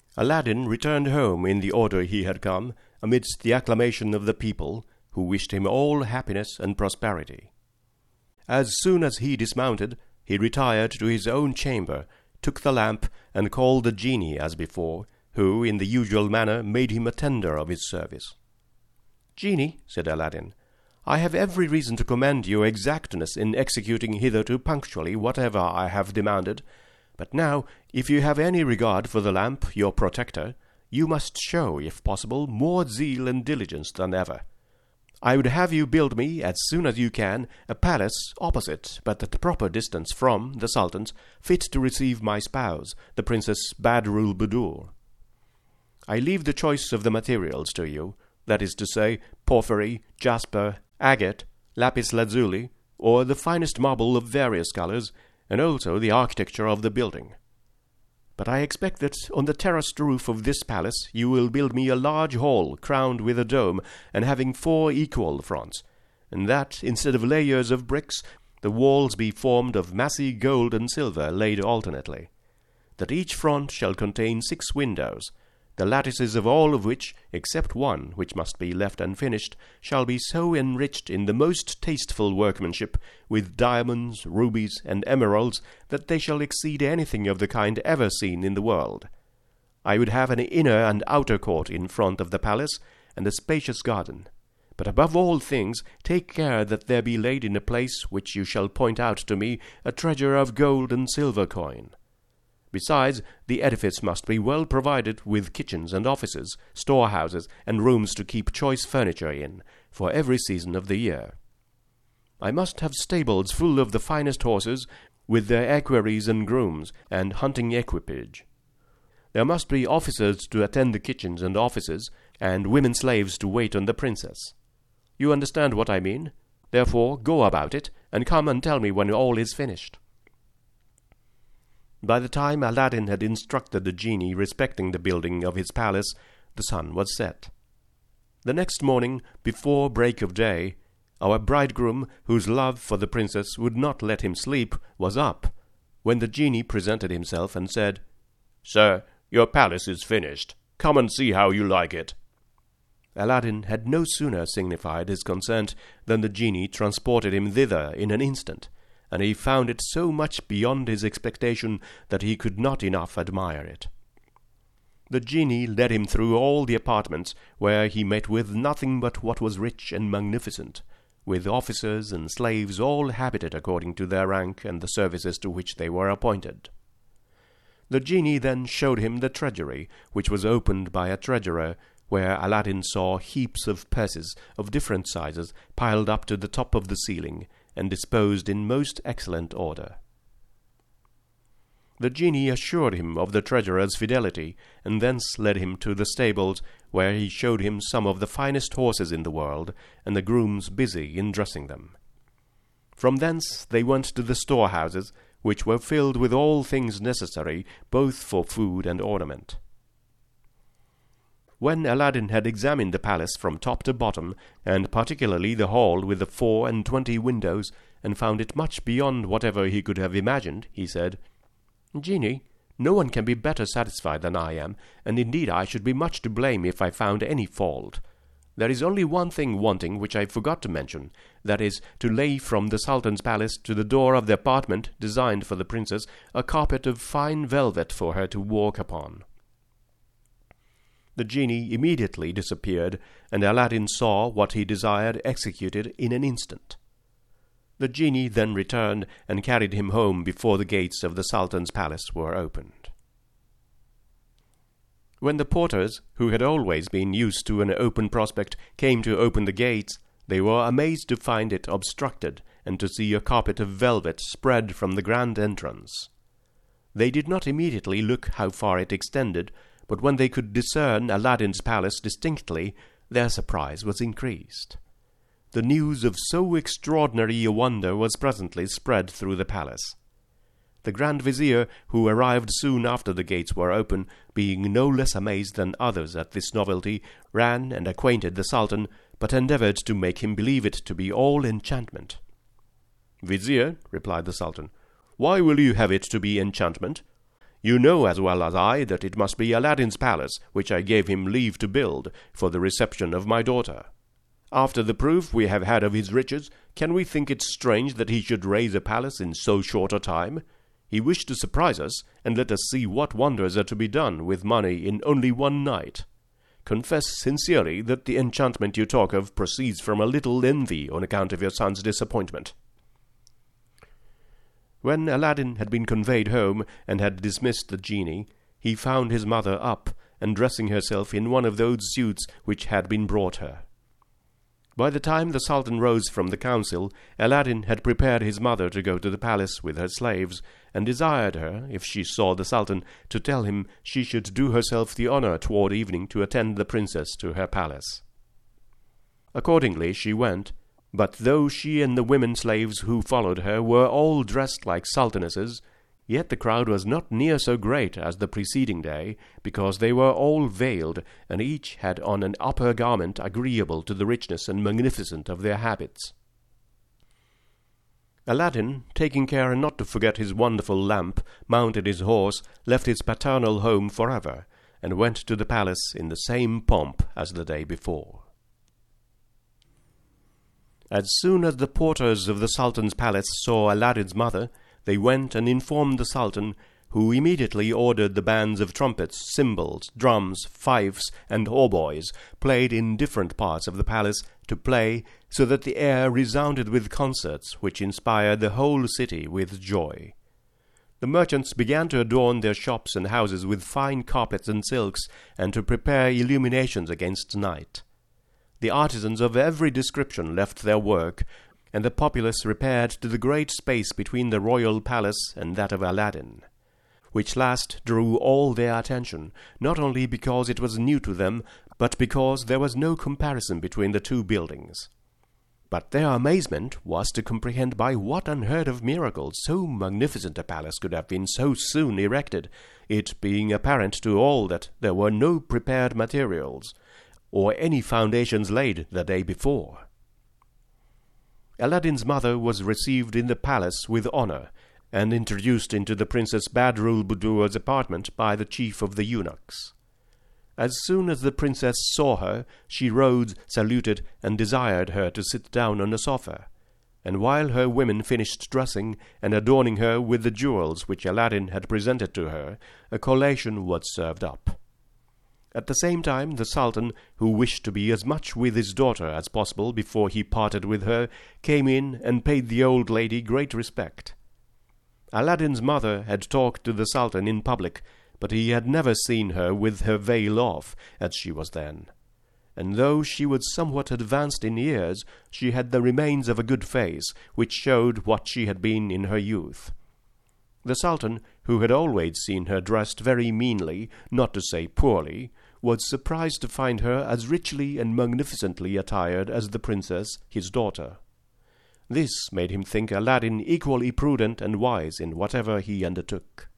Aladdin returned home in the order he had come, amidst the acclamation of the people, who wished him all happiness and prosperity. As soon as he dismounted, he retired to his own chamber, took the lamp, and called the genie as before, who in the usual manner made him a tender of his service. "Genie," said Aladdin, "I have every reason to commend your exactness in executing hitherto punctually whatever I have demanded. But now, if you have any regard for the lamp, your protector, you must show, if possible, more zeal and diligence than ever. I would have you build me, as soon as you can, a palace opposite, but at a proper distance from, the Sultan's, fit to receive my spouse, the Princess Badroul Budur. I leave the choice of the materials to you, that is to say, porphyry, jasper, agate, lapis lazuli, or the finest marble of various colors, and also the architecture of the building. But I expect that on the terraced roof of this palace you will build me a large hall crowned with a dome and having 4 equal fronts, and that, instead of layers of bricks, the walls be formed of massy gold and silver laid alternately. That each front shall contain 6 windows, the lattices of all of which, except one, which must be left unfinished, shall be so enriched in the most tasteful workmanship, with diamonds, rubies, and emeralds, that they shall exceed anything of the kind ever seen in the world. I would have an inner and outer court in front of the palace, and a spacious garden. But above all things, take care that there be laid in a place which you shall point out to me a treasure of gold and silver coin. Besides, the edifice must be well provided with kitchens and offices, storehouses, and rooms to keep choice furniture in, for every season of the year. I must have stables full of the finest horses, with their equerries and grooms, and hunting equipage. There must be officers to attend the kitchens and offices, and women slaves to wait on the princess. You understand what I mean? Therefore, go about it, and come and tell me when all is finished." By the time Aladdin had instructed the genie respecting the building of his palace, the sun was set. The next morning, before break of day, our bridegroom, whose love for the princess would not let him sleep, was up, when the genie presented himself and said, "Sir, your palace is finished. Come and see how you like it." Aladdin had no sooner signified his consent than the genie transported him thither in an instant, and he found it so much beyond his expectation that he could not enough admire it. The genie led him through all the apartments, where he met with nothing but what was rich and magnificent, with officers and slaves all habited according to their rank and the services to which they were appointed. The genie then showed him the treasury, which was opened by a treasurer, where Aladdin saw heaps of purses of different sizes piled up to the top of the ceiling, and disposed in most excellent order. The genie assured him of the treasurer's fidelity, and thence led him to the stables, where he showed him some of the finest horses in the world, and the grooms busy in dressing them. From thence they went to the storehouses, which were filled with all things necessary, both for food and ornament. When Aladdin had examined the palace from top to bottom, and particularly the hall with the 24 windows, and found it much beyond whatever he could have imagined, he said, "Genie, no one can be better satisfied than I am, and indeed I should be much to blame if I found any fault. There is only one thing wanting which I forgot to mention, that is, to lay from the Sultan's palace to the door of the apartment designed for the princess a carpet of fine velvet for her to walk upon." The genie immediately disappeared, and Aladdin saw what he desired executed in an instant. The genie then returned, and carried him home before the gates of the Sultan's palace were opened. When the porters, who had always been used to an open prospect, came to open the gates, they were amazed to find it obstructed, and to see a carpet of velvet spread from the grand entrance. They did not immediately look how far it extended, but when they could discern Aladdin's palace distinctly, their surprise was increased. The news of so extraordinary a wonder was presently spread through the palace. The Grand Vizier, who arrived soon after the gates were open, being no less amazed than others at this novelty, ran and acquainted the Sultan, but endeavoured to make him believe it to be all enchantment. "Vizier," replied the Sultan, "why will you have it to be enchantment? You know as well as I that it must be Aladdin's palace, which I gave him leave to build, for the reception of my daughter. After the proof we have had of his riches, can we think it strange that he should raise a palace in so short a time? He wished to surprise us, and let us see what wonders are to be done with money in only one night. Confess sincerely that the enchantment you talk of proceeds from a little envy on account of your son's disappointment." When Aladdin had been conveyed home, and had dismissed the genie, he found his mother up, and dressing herself in one of those suits which had been brought her. By the time the Sultan rose from the council, Aladdin had prepared his mother to go to the palace with her slaves, and desired her, if she saw the Sultan, to tell him she should do herself the honour toward evening to attend the princess to her palace. Accordingly she went, but though she and the women slaves who followed her were all dressed like sultanesses, yet the crowd was not near so great as the preceding day, because they were all veiled, and each had on an upper garment agreeable to the richness and magnificence of their habits. Aladdin, taking care not to forget his wonderful lamp, mounted his horse, left his paternal home forever, and went to the palace in the same pomp as the day before. As soon as the porters of the Sultan's palace saw Aladdin's mother, they went and informed the Sultan, who immediately ordered the bands of trumpets, cymbals, drums, fifes, and hautboys, played in different parts of the palace, to play, so that the air resounded with concerts which inspired the whole city with joy. The merchants began to adorn their shops and houses with fine carpets and silks, and to prepare illuminations against night. The artisans of every description left their work, and the populace repaired to the great space between the royal palace and that of Aladdin, which last drew all their attention, not only because it was new to them, but because there was no comparison between the two buildings. But their amazement was to comprehend by what unheard-of miracle so magnificent a palace could have been so soon erected, it being apparent to all that there were no prepared materials, or any foundations laid the day before. Aladdin's mother was received in the palace with honour, and introduced into the Princess Badroulboudour's apartment by the chief of the eunuchs. As soon as the princess saw her, she rose, saluted, and desired her to sit down on a sofa, and while her women finished dressing and adorning her with the jewels which Aladdin had presented to her, a collation was served up. At the same time the Sultan, who wished to be as much with his daughter as possible before he parted with her, came in and paid the old lady great respect. Aladdin's mother had talked to the Sultan in public, but he had never seen her with her veil off, as she was then. And though she was somewhat advanced in years, she had the remains of a good face, which showed what she had been in her youth. The Sultan, who had always seen her dressed very meanly, not to say poorly, was surprised to find her as richly and magnificently attired as the princess, his daughter. This made him think Aladdin equally prudent and wise in whatever he undertook.